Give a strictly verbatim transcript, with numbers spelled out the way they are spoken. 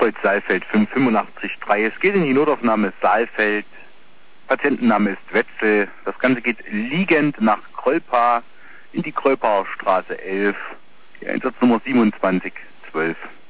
Kreuz Saalfeld fünf fünfundachtzig drei. Es geht in die Notaufnahme Saalfeld. Patientenname ist Wetzel. Das Ganze geht liegend nach Krolpa in die Krolpaer Straße elf. Die Einsatznummer siebenundzwanzig zwölf.